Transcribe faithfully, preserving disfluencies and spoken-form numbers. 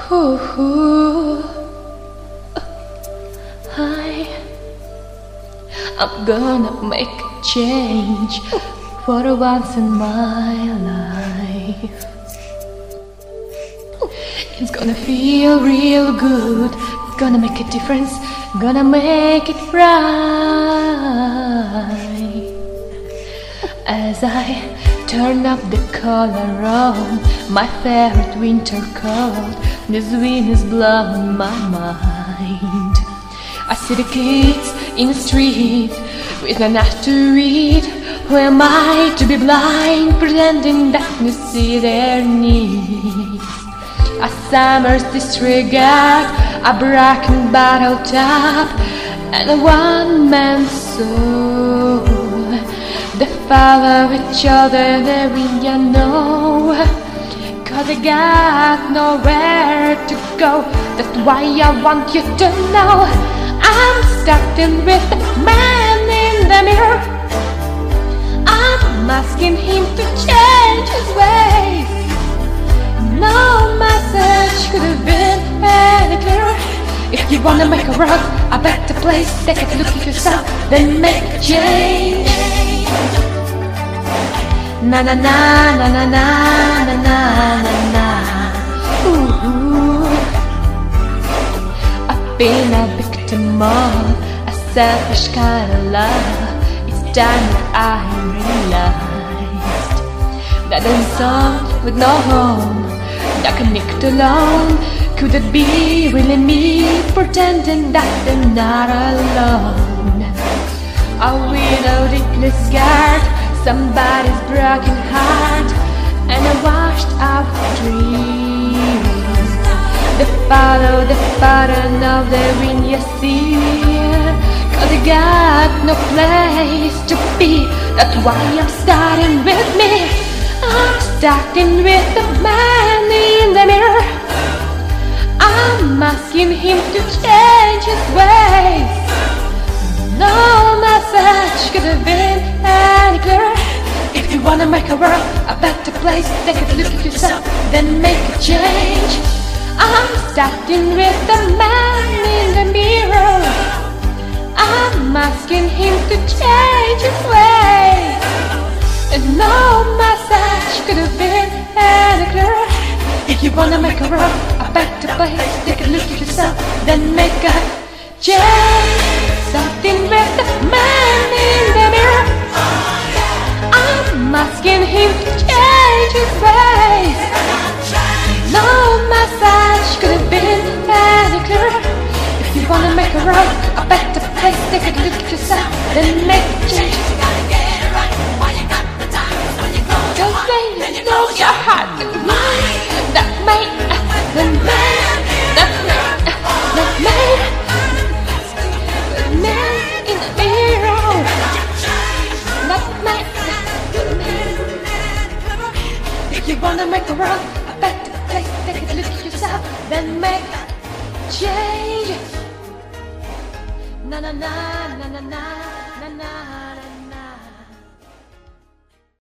Ooh, ooh. I, I'm gonna make a change for once in my life. It's gonna feel real good, gonna make a difference, gonna make it right. As I turn up the collar on my favorite winter coat, this wind is blowing my mind. I see the kids in the street with enough to read. Who am I to be blind, pretending that you see their needs? A summer's disregard, a broken bottle top, and a one-man soul. They follow each other, they really know, 'cause they got nowhere to go. That's why I want you to know I'm starting with the man in the mirror. I'm asking him to change his ways. No message could have been any clearer. If you wanna make a world a better place, take a look at yourself, then make a change. Na na na na na na na na na na. Ooh, ooh. I've been a victim of a selfish kind of love. It's time that I realized that I'm someone with no home, that connect alone. Could it be really me, pretending that I'm not alone? A widow deeply scarred, somebody's broken heart, and a washed out dreams. They follow the pattern of the wind you see, 'cause they got no place to be. That's why I'm starting with me. I'm starting with the man in the mirror. I'm asking him to change his ways. No message could have been any clearer. If you wanna make a world a better place, take a look at yourself, then make a change. I'm starting with the man in the mirror. I'm asking him to change his ways. And no message could have been any clearer. If you wanna make a world a better place, take a look at yourself, then make a change. Something with the man in the mirror. I'm asking him to change his ways. No message could have been any clearer. If you wanna make a world a better place, take a look at yourself, then make a change. Don't say you know your heart and mind. That made the man, that man, that man, the man in the mirror. That man, that man. If you wanna make the world a better place, take a look at yourself, then make a change. Na na na na na na.